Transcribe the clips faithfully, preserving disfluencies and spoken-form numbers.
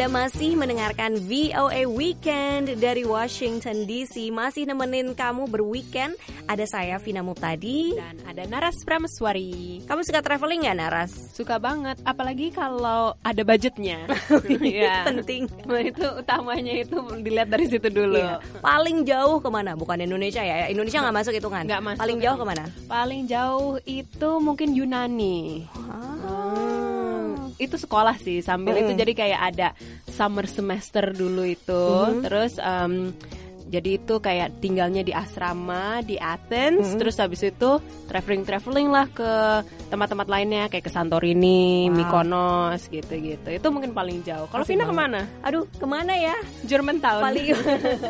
Anda masih mendengarkan V O A Weekend dari Washington D C. Masih nemenin kamu berweekend. Ada saya Vina Muptadi dan ada Naras Prameswari. Kamu suka traveling gak, Naras? Suka banget, apalagi kalau ada budgetnya. Ya. Penting. Nah, itu utamanya itu dilihat dari situ dulu. Iya. Paling jauh kemana? Bukan Indonesia ya? Indonesia nggak masuk hitungan. Nggak masuk. Paling jauh kemana? Paling jauh itu mungkin Yunani. Ah. Itu sekolah sih, sambil mm. itu jadi kayak ada summer semester dulu itu, mm-hmm. terus um, jadi itu kayak tinggalnya di asrama di Athens, mm-hmm. terus habis itu traveling-traveling lah ke tempat-tempat lainnya kayak ke Santorini, wow. Mykonos gitu-gitu. Itu mungkin paling jauh. Kalau Vina kemana? Aduh, kemana ya? Germantown. Paling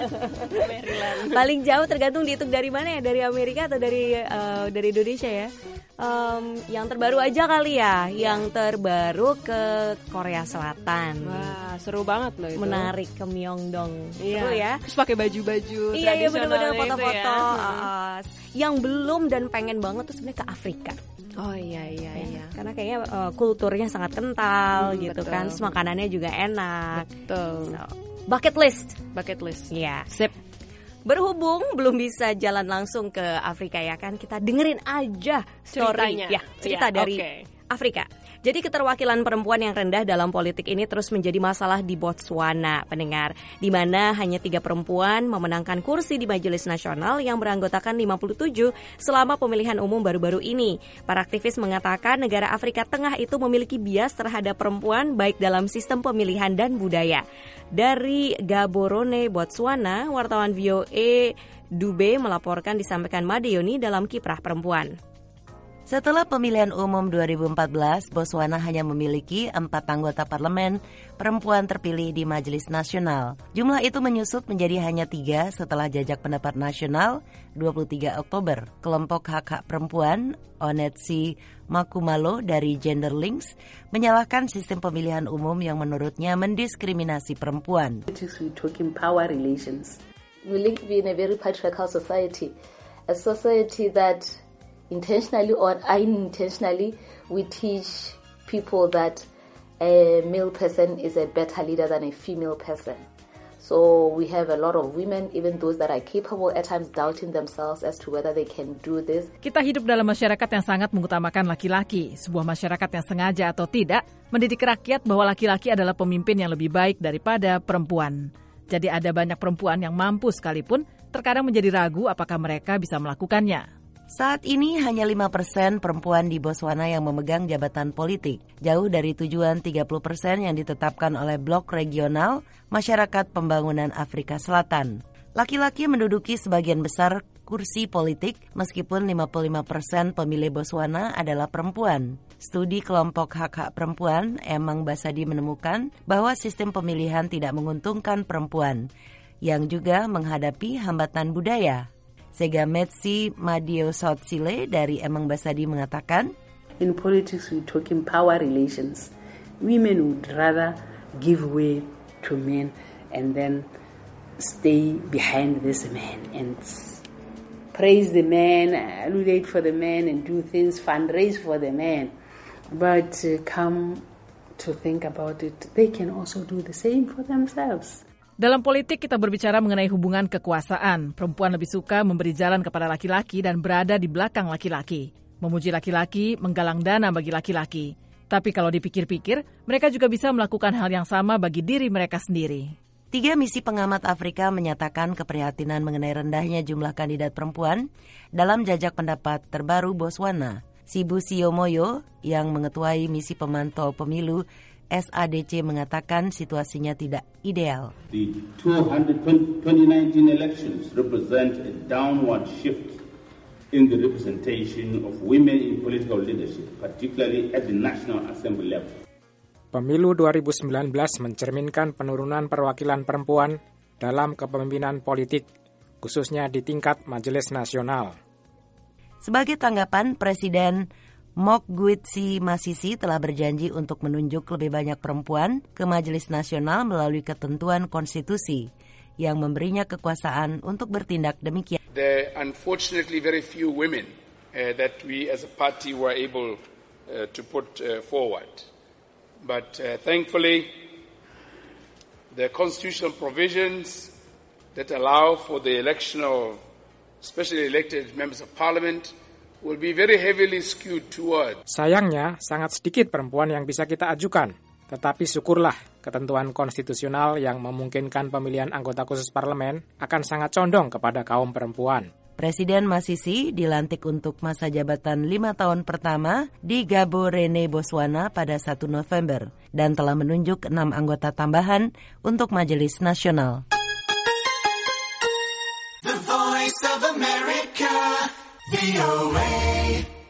paling jauh tergantung dihitung dari mana ya, dari Amerika atau dari uh, dari Indonesia ya. Um, yang terbaru aja kali ya, yang terbaru ke Korea Selatan. Wah, seru banget loh itu. Menarik, ke Myeongdong. Iya. Seru ya. Terus pakai baju-baju iya, tradisional. Iya, bener-bener foto-foto. Ya. Uh, yang belum dan pengen banget tuh sebenarnya ke Afrika. Oh iya iya ya, iya. Karena kayaknya uh, kulturnya sangat kental hmm, gitu betul. Kan. Terus makanannya juga enak. Betul. So, bucket list. Bucket list. Iya. Sip. Berhubung belum bisa jalan langsung ke Afrika ya kan, kita dengerin aja story Ceritanya. ya, cerita ya, dari okay. Afrika. Jadi keterwakilan perempuan yang rendah dalam politik ini terus menjadi masalah di Botswana, pendengar, di mana hanya tiga perempuan memenangkan kursi di Majelis Nasional yang beranggotakan lima puluh tujuh selama pemilihan umum baru-baru ini. Para aktivis mengatakan negara Afrika Tengah itu memiliki bias terhadap perempuan baik dalam sistem pemilihan dan budaya. Dari Gaborone, Botswana, wartawan V O A Dube melaporkan disampaikan Madeyoni dalam Kiprah Perempuan. Setelah pemilihan umum dua ribu empat belas, Botswana hanya memiliki empat anggota parlemen perempuan terpilih di Majelis Nasional. Jumlah itu menyusut menjadi hanya tiga setelah Jajak Pendapat Nasional dua puluh tiga Oktober. Kelompok hak-hak perempuan, Onetsi Makumalo dari Gender Links, menyalahkan sistem pemilihan umum yang menurutnya mendiskriminasi perempuan. We talking power relations. We live in a very patriarchal society, a society that intentionally or unintentionally, we teach people that a male person is a better leader than a female person. So we have a lot of women, even those that are capable, at times doubting themselves as to whether they can do this. Kita hidup dalam masyarakat yang sangat mengutamakan laki-laki. Sebuah masyarakat yang sengaja atau tidak mendidik rakyat bahwa laki-laki adalah pemimpin yang lebih baik daripada perempuan. Jadi ada banyak perempuan yang mampu sekalipun terkadang menjadi ragu apakah mereka bisa melakukannya. Saat ini hanya lima persen perempuan di Botswana yang memegang jabatan politik, jauh dari tujuan tiga puluh persen yang ditetapkan oleh Blok Regional Masyarakat Pembangunan Afrika Selatan. Laki-laki menduduki sebagian besar kursi politik meskipun lima puluh lima persen pemilih Botswana adalah perempuan. Studi kelompok hak-hak perempuan, Emang Basadi menemukan bahwa sistem pemilihan tidak menguntungkan perempuan, yang juga menghadapi hambatan budaya. Segametsi Madio Sautsile dari Emang Basadi mengatakan, in politics we talking power relations. Women would rather give way to men and then stay behind this man and praise the man, advocate for the man and do things, fundraise for the man. But uh, come to think about it, they can also do the same for themselves. Dalam politik kita berbicara mengenai hubungan kekuasaan. Perempuan lebih suka memberi jalan kepada laki-laki dan berada di belakang laki-laki. Memuji laki-laki, menggalang dana bagi laki-laki. Tapi kalau dipikir-pikir, mereka juga bisa melakukan hal yang sama bagi diri mereka sendiri. Tiga misi pengamat Afrika menyatakan keprihatinan mengenai rendahnya jumlah kandidat perempuan dalam jajak pendapat terbaru Botswana. Sibu Siyomoyo yang mengetuai misi pemantau pemilu S A D C mengatakan situasinya tidak ideal. The twenty nineteen elections represent a downward shift in the representation of women in political leadership, particularly at the National Assembly level. Pemilu dua ribu sembilan belas mencerminkan penurunan perwakilan perempuan dalam kepemimpinan politik, khususnya di tingkat Majelis Nasional. Sebagai tanggapan, Presiden Mokgweetsi Masisi telah berjanji untuk menunjuk lebih banyak perempuan ke Majelis Nasional melalui ketentuan konstitusi yang memberinya kekuasaan untuk bertindak demikian. There are unfortunately very few women uh, that we as a party were able uh, to put uh, forward. But uh, thankfully the constitutional provisions that allow for the election of specially elected members of parliament will be very heavily skewed toward. Sayangnya, sangat sedikit perempuan yang bisa kita ajukan. Tetapi syukurlah, ketentuan konstitusional yang memungkinkan pemilihan anggota khusus parlemen akan sangat condong kepada kaum perempuan. Presiden Masisi dilantik untuk masa jabatan lima tahun pertama di Gaborone, Botswana pada satu November dan telah menunjuk enam anggota tambahan untuk Majelis Nasional. The Voice of America, V O A.